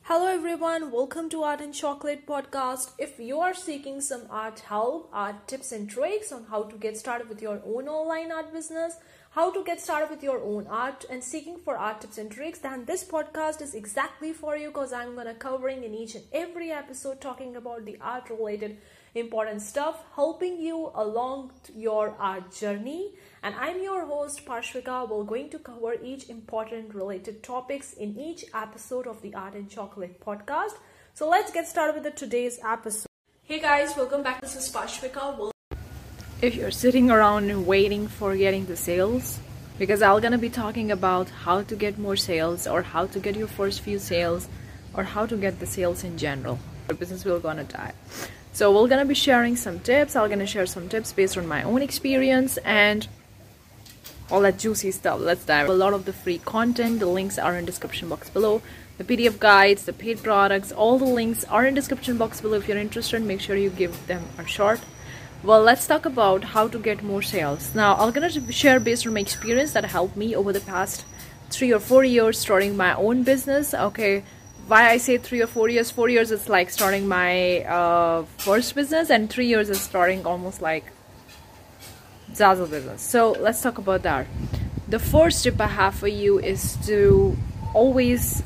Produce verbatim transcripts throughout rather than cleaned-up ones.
Hello everyone, welcome to Art and Chocolate podcast. If you are seeking some art help, art tips and tricks on how to get started with your own online art business, how to get started with your own art and seeking for art tips and tricks, then this podcast is exactly for you because I'm going to covering in each and every episode talking about the art related important stuff, helping you along your art journey. And I'm your host Parshvika. We're going to cover each important related topics in each episode of the Art and Chocolate podcast. So let's get started with the today's episode. Hey guys, welcome back. This is Parshvika. We'll If you're sitting around and waiting for getting the sales, because I'm gonna be talking about how to get more sales or how to get your first few sales or how to get the sales in general, your business will gonna die. So we're gonna be sharing some tips. I'm gonna share some tips based on my own experience and all that juicy stuff. Let's dive. A lot of the free content, the links are in description box below. The P D F guides, the paid products, all the links are in description box below. If you're interested, make sure you give them a shot. Well, let's talk about how to get more sales. Now, I'm gonna share based on my experience that helped me over the past three or four years starting my own business. Okay, why I say three or four years? Four years is like starting my uh, first business, and three years is starting almost like Zazzle business. So let's talk about that. The first tip I have for you is to always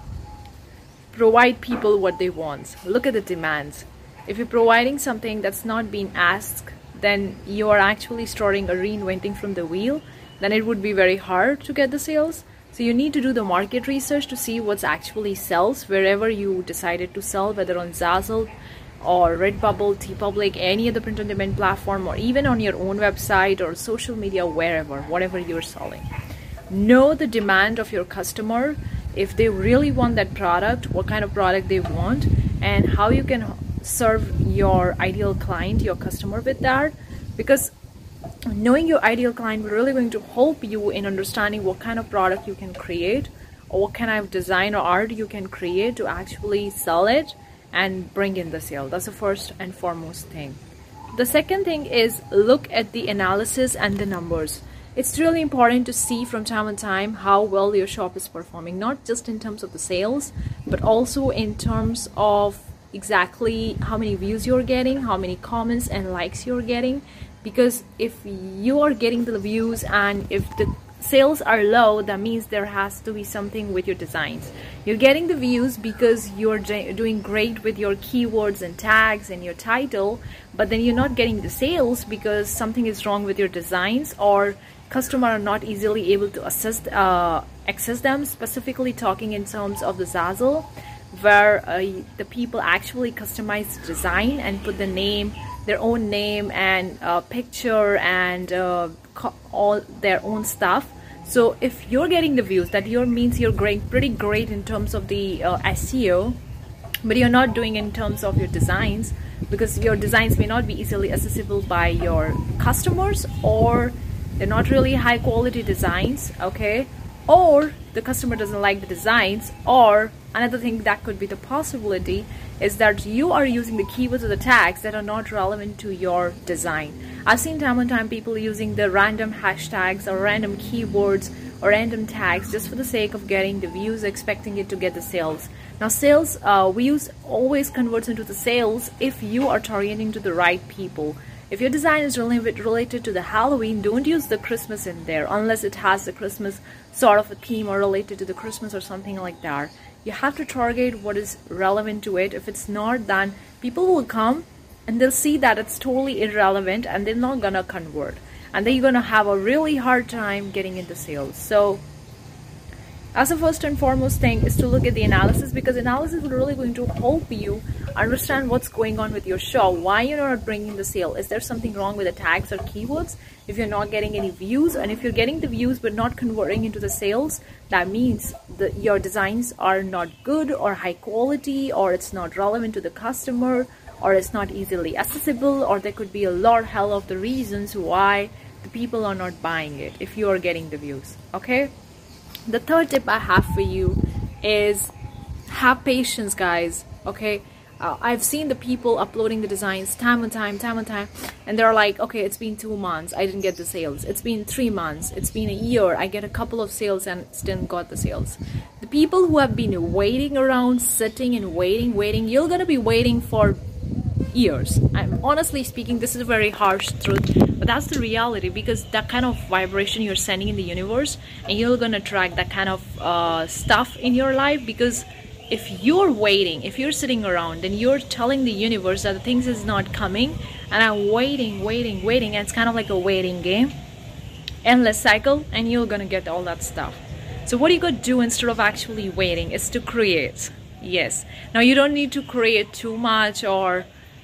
provide people what they want. Look at the demands. If you're providing something that's not being asked, then you are actually starting a reinventing from the wheel. Then it would be very hard to get the sales. So you need to do the market research to see what's actually sells wherever you decided to sell, whether on Zazzle or Redbubble, TeePublic, any other print on demand platform, or even on your own website or social media, wherever, whatever you're selling. Know the demand of your customer, if they really want that product, what kind of product they want, and how you can serve your ideal client, your customer with that. Because knowing your ideal client will really going to help you in understanding what kind of product you can create or what kind of design or art you can create to actually sell it and bring in the sale. That's the first and foremost thing. The second thing is look at the analysis and the numbers. It's really important to see from time to time how well your shop is performing, not just in terms of the sales, but also in terms of exactly how many views you're getting, how many comments and likes you're getting. Because if you are getting the views and if the sales are low, that means there has to be something with your designs. You're getting the views because you're doing great with your keywords and tags and your title, but then you're not getting the sales because something is wrong with your designs, or customers are not easily able to assess, uh, access them. Specifically talking in terms of the Zazzle, where uh, the people actually customize the design and put the name, their own name and uh, picture and uh, all their own stuff. So if you're getting the views, that your means you're going pretty great in terms of the uh, S E O, but you're not doing in terms of your designs, because your designs may not be easily accessible by your customers, or they're not really high quality designs, okay, or the customer doesn't like the designs, or another thing that could be the possibility is that you are using the keywords or the tags that are not relevant to your design. I've seen time and time people using the random hashtags or random keywords or random tags just for the sake of getting the views, expecting it to get the sales. Now sales, uh, we use always converts into the sales if you are targeting to the right people. If your design is really related to the Halloween, don't use the Christmas in there unless it has the Christmas sort of a theme or related to the Christmas or something like that. You have to target what is relevant to it. If it's not, then people will come and they'll see that it's totally irrelevant and they're not gonna convert, and then you're gonna have a really hard time getting into sales. So as a first and foremost thing is to look at the analysis, because analysis is really going to help you understand what's going on with your shop, why you're not bringing the sale. Is there something wrong with the tags or keywords? If you're not getting any views, and if you're getting the views but not converting into the sales, that means that your designs are not good or high quality, or it's not relevant to the customer, or it's not easily accessible, or there could be a lot hell of the reasons why the people are not buying it if you are getting the views, okay? The third tip I have for you is have patience, guys, okay? uh, I've seen the people uploading the designs time and time, time and time, and they're like, okay, it's been two months, I didn't get the sales. It's been three months, it's been a year, I get a couple of sales and still got the sales. The people who have been waiting around, sitting and waiting, waiting, you're gonna be waiting for years. I'm honestly speaking, this is a very harsh truth, but that's the reality, because that kind of vibration you're sending in the universe, and you're gonna attract that kind of uh, stuff in your life. Because if you're waiting, if you're sitting around, then you're telling the universe that the things is not coming, and I'm waiting, waiting, waiting, and it's kind of like a waiting game, endless cycle, and you're gonna get all that stuff. So what you could do instead of actually waiting is to create. Yes, now you don't need to create too much, or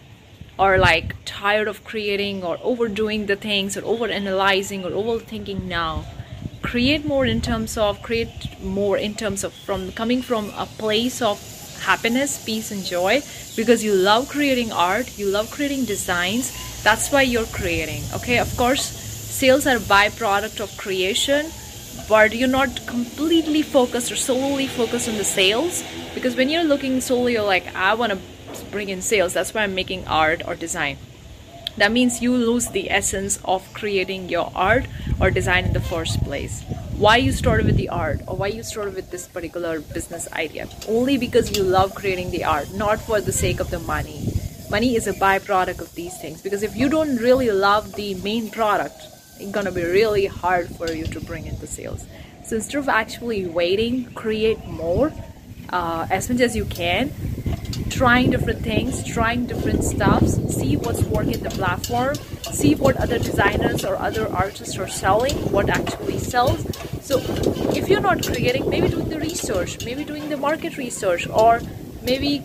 or like tired of creating or overdoing the things, or over analyzing or overthinking. Now create more in terms of create more in terms of from coming from a place of happiness, peace and joy, because you love creating art, you love creating designs. That's why you're creating. Okay, of course sales are a byproduct of creation, but you're not completely focused or solely focused on the sales, because when you're looking solely, you're like, I want to bring in sales, that's why I'm making art or design. That means you lose the essence of creating your art or design in the first place. Why you started with the art, or why you started with this particular business idea? Only because you love creating the art, not for the sake of the money. Money is a byproduct of these things, because if you don't really love the main product, it's gonna be really hard for you to bring in the sales. So instead of actually waiting, create more uh, as much as you can, trying different things, trying different stuffs, see what's working in the platform, see what other designers or other artists are selling, what actually sells. So if you're not creating, maybe doing the research, maybe doing the market research, or maybe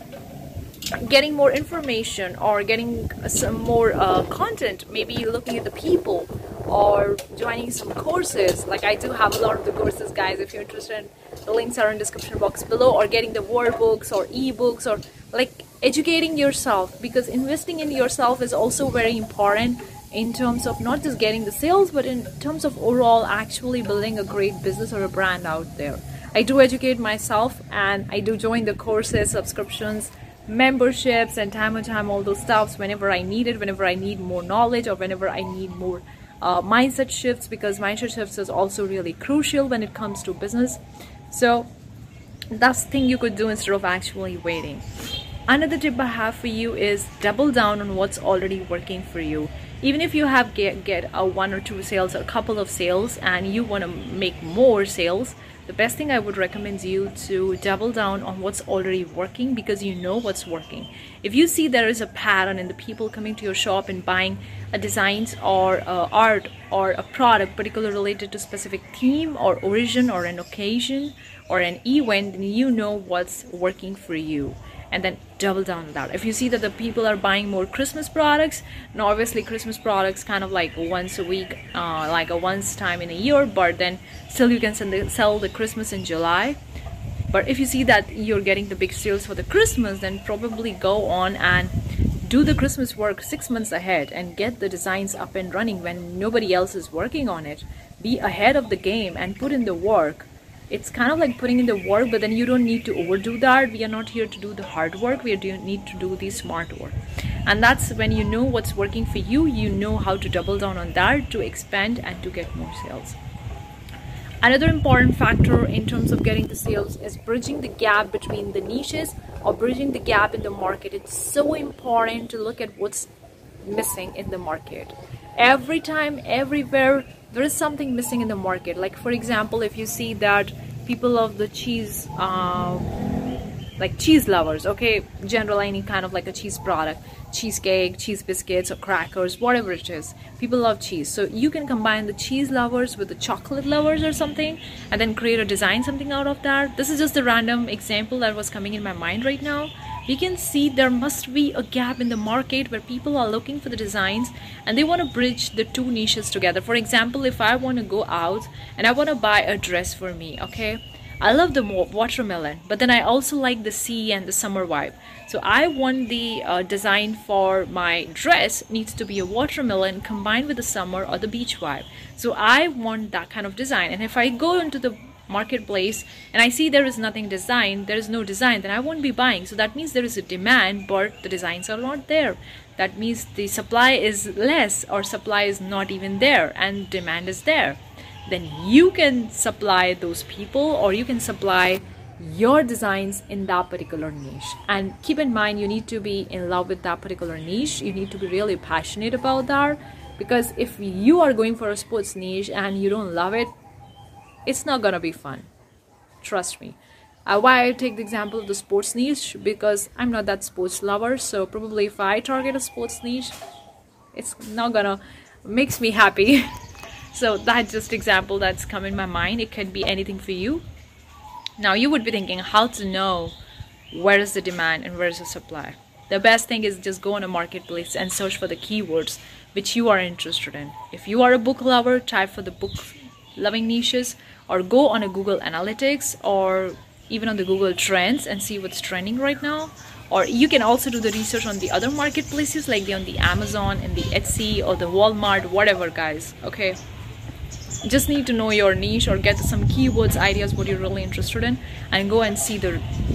getting more information, or getting some more uh, content, maybe looking at the people, or joining some courses. Like I do have a lot of the courses, guys. If you're interested, the links are in the description box below, or getting the workbooks or ebooks, or like educating yourself, because investing in yourself is also very important in terms of not just getting the sales, but in terms of overall actually building a great business or a brand out there. I do educate myself, and I do join the courses, subscriptions, memberships, and time and time all those stuffs whenever I need it, whenever I need more knowledge, or whenever I need more uh, mindset shifts, because mindset shifts is also really crucial when it comes to business. So that's the thing you could do instead of actually waiting. Another tip I have for you is double down on what's already working for you. Even if you have get, get a one or two sales or a couple of sales, and you want to make more sales, the best thing I would recommend you to double down on what's already working, because you know what's working. If you see there is a pattern in the people coming to your shop and buying a designs or uh, art or a product particularly related to specific theme or origin or an occasion or an event, then you know what's working for you, and then double down on that. If you see that the people are buying more Christmas products, now obviously Christmas products kind of like once a week, uh, like a once time in a year, but then still you can send the, sell the Christmas in July. But if you see that you're getting the big sales for the Christmas, then probably go on and do the Christmas work six months ahead and get the designs up and running when nobody else is working on it. Be ahead of the game and put in the work. It's kind of like putting in the work, but then you don't need to overdo that. We are not here to do the hard work. We do need to do the smart work. And that's when you know what's working for you, you know how to double down on that to expand and to get more sales. Another important factor in terms of getting the sales is bridging the gap between the niches, or bridging the gap in the market. It's so important to look at what's missing in the market. Every time, everywhere, there is something missing in the market. Like for example, if you see that people of the cheese, uh, like cheese lovers, okay, general any kind of like a cheese product, cheesecake, cheese biscuits or crackers, whatever it is, people love cheese. So you can combine the cheese lovers with the chocolate lovers or something, and then create a design something out of that. This is just a random example that was coming in my mind right now. We can see there must be a gap in the market where people are looking for the designs and they want to bridge the two niches together. For example, if I want to go out and I want to buy a dress for me, okay, I love the watermelon, but then I also like the sea and the summer vibe. So I want the uh, design for my dress needs to be a watermelon combined with the summer or the beach vibe. So I want that kind of design. And if I go into the marketplace and I see there is nothing designed, there is no design, then I won't be buying. So that means there is a demand, but the designs are not there. That means the supply is less, or supply is not even there, and demand is there. Then you can supply those people, or you can supply your designs in that particular niche. And keep in mind, you need to be in love with that particular niche. You need to be really passionate about that, because if you are going for a sports niche and you don't love it, it's not gonna be fun. Trust me. Uh, why I take the example of the sports niche? Because I'm not that sports lover, so probably if I target a sports niche, it's not gonna makes me happy. So that's just example that's come in my mind. It can be anything for you. Now you would be thinking how to know where is the demand and where is the supply. The best thing is just go on a marketplace and search for the keywords which you are interested in. If you are a book lover, type for the book loving niches, or go on a Google Analytics or even on the Google Trends and see what's trending right now. Or you can also do the research on the other marketplaces like the on the Amazon and the Etsy or the Walmart, whatever, guys. Okay, just need to know your niche or get some keywords ideas what you're really interested in, and go and see the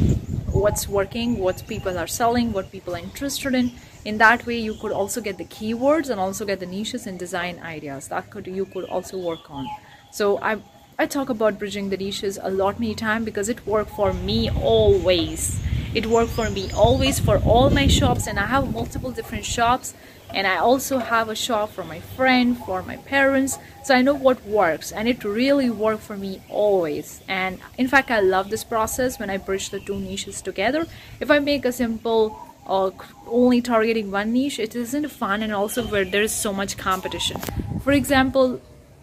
what's working, what people are selling, what people are interested in. In that way you could also get the keywords and also get the niches and design ideas that could you could also work on. So I I talk about bridging the niches a lot many times because it worked for me always. It worked for me always for all my shops, and I have multiple different shops, and I also have a shop for my friend, for my parents, so I know what works, and it really worked for me always. And in fact, I love this process when I bridge the two niches together. If I make a simple uh, only targeting one niche, it isn't fun, and also where there is so much competition. For example,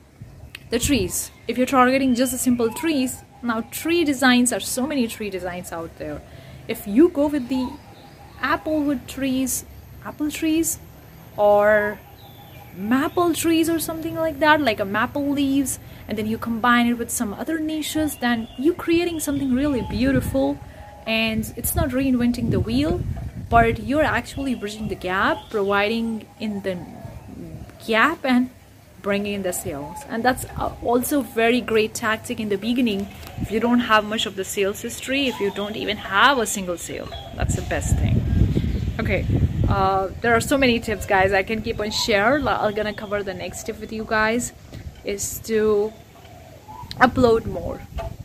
the trees. If you're targeting just a simple trees, now tree designs are so many tree designs out there. If you go with the applewood trees, apple trees, or maple trees or something like that, like a maple leaves, and then you combine it with some other niches, then you're creating something really beautiful. And it's not reinventing the wheel, but you're actually bridging the gap, providing in the gap and bringing in the sales. And that's also very great tactic in the beginning if you don't have much of the sales history, if you don't even have a single sale. That's the best thing. Okay, uh, there are so many tips, guys. I can keep on share. I'm gonna cover the next tip with you guys is to upload more.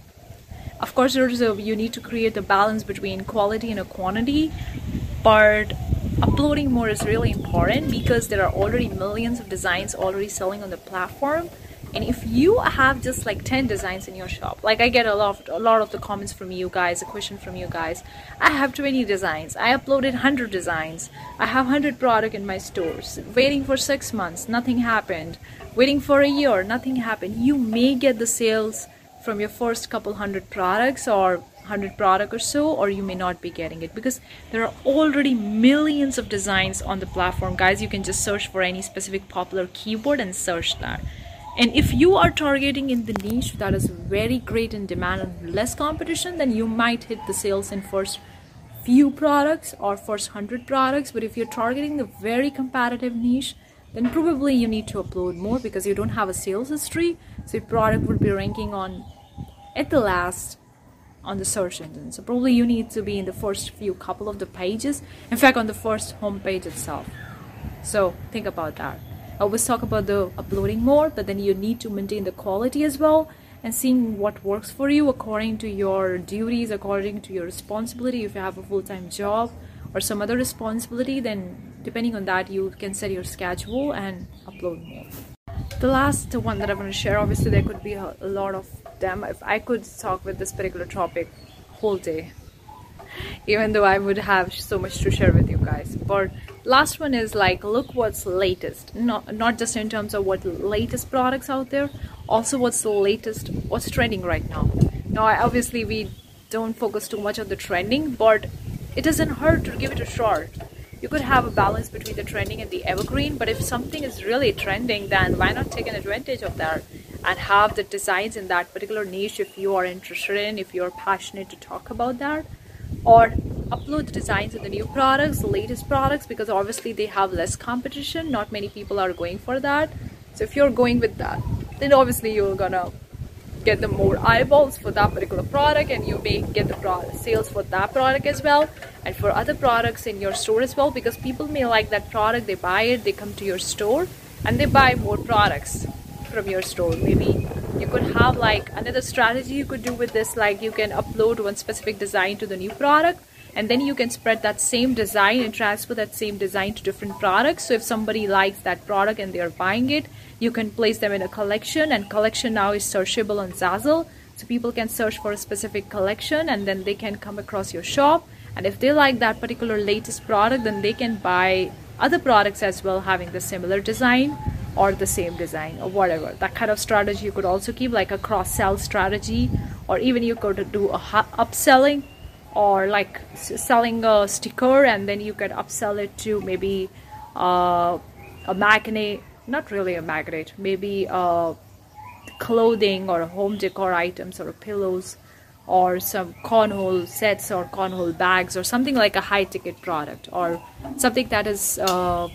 Of course, there's a, you need to create a balance between quality and a quantity, but uploading more is really important because there are already millions of designs already selling on the platform. And if you have just like ten designs in your shop, like I get a lot of, a lot of the comments from you guys, a question from you guys, I have twenty designs, I uploaded one hundred designs, I have one hundred product in my stores, waiting for six months, nothing happened, waiting for a year, nothing happened. You may get the sales from your first couple hundred products or one hundred product or so, or you may not be getting it because there are already millions of designs on the platform, guys. You can just search for any specific popular keyword and search that. And if you are targeting in the niche that is very great in demand and less competition, then you might hit the sales in first few products or first hundred products. But if you're targeting the very competitive niche, then probably you need to upload more because you don't have a sales history. So your product would be ranking on at the last on the search engine. So probably you need to be in the first few couple of the pages, in fact on the first home page itself. So think about that. I always talk about the uploading more, but then you need to maintain the quality as well and seeing what works for you according to your duties, according to your responsibility. If you have a full-time job or some other responsibility, then depending on that you can set your schedule and upload more. The last one that I want to share, obviously there could be a, a lot of them. If I could talk with this particular topic whole day, even though I would have so much to share with you guys. But last one is like, look what's latest, not not just in terms of what latest products out there, also what's the latest, what's trending right now. Now I, obviously we don't focus too much on the trending, but it doesn't hurt to give it a shot. You could have a balance between the trending and the evergreen, but if something is really trending, then why not take an advantage of that and have the designs in that particular niche if you are interested in, if you're passionate to talk about that. Or upload the designs of the new products, the latest products, because obviously they have less competition. Not many people are going for that. So if you're going with that, then obviously you're gonna get the more eyeballs for that particular product, and you may get the product sales for that product as well, and for other products in your store as well, because people may like that product, they buy it, they come to your store and they buy more products from your store. Maybe you could have like another strategy you could do with this, like you can upload one specific design to the new product, and then you can spread that same design and transfer that same design to different products. So if somebody likes that product and they are buying it, you can place them in a collection, and collection now is searchable on Zazzle. So people can search for a specific collection and then they can come across your shop. And if they like that particular latest product, then they can buy other products as well having the similar design or the same design or whatever. That kind of strategy you could also keep, like a cross-sell strategy, or even you could do a upselling, or like selling a sticker and then you could upsell it to maybe uh, a magnet, not really a magnet, maybe uh, clothing or home decor items or pillows or some cornhole sets or cornhole bags or something like a high ticket product, or something that is uh,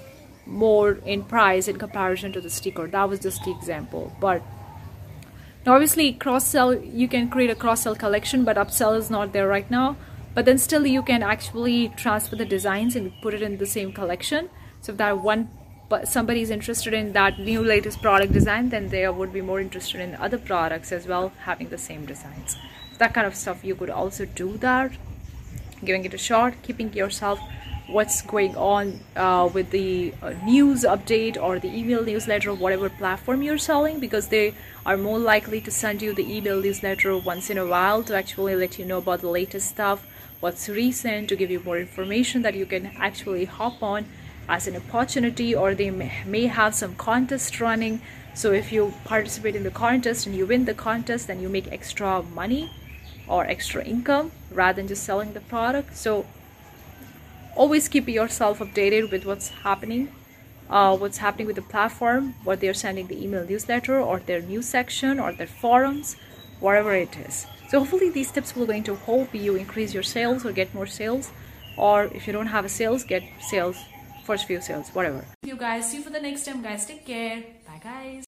more in price in comparison to the sticker. That was just the example. But obviously cross-sell, you can create a cross-sell collection, but upsell is not there right now. But then still you can actually transfer the designs and put it in the same collection. So if that one, but somebody is interested in that new latest product design, then they would be more interested in other products as well having the same designs. So that kind of stuff you could also do that, giving it a shot, keeping yourself what's going on uh, with the uh, news update or the email newsletter, whatever platform you're selling, because they are more likely to send you the email newsletter once in a while to actually let you know about the latest stuff, what's recent, to give you more information that you can actually hop on as an opportunity. Or they may, may have some contest running, so if you participate in the contest and you win the contest, then you make extra money or extra income rather than just selling the product. So always keep yourself updated with what's happening, uh, what's happening with the platform, what they're sending the email newsletter or their news section or their forums, whatever it is. So hopefully these tips will going to help you increase your sales or get more sales, or if you don't have a sales, get sales, first few sales, whatever. You guys, see you for the next time, guys. Take care. Bye guys.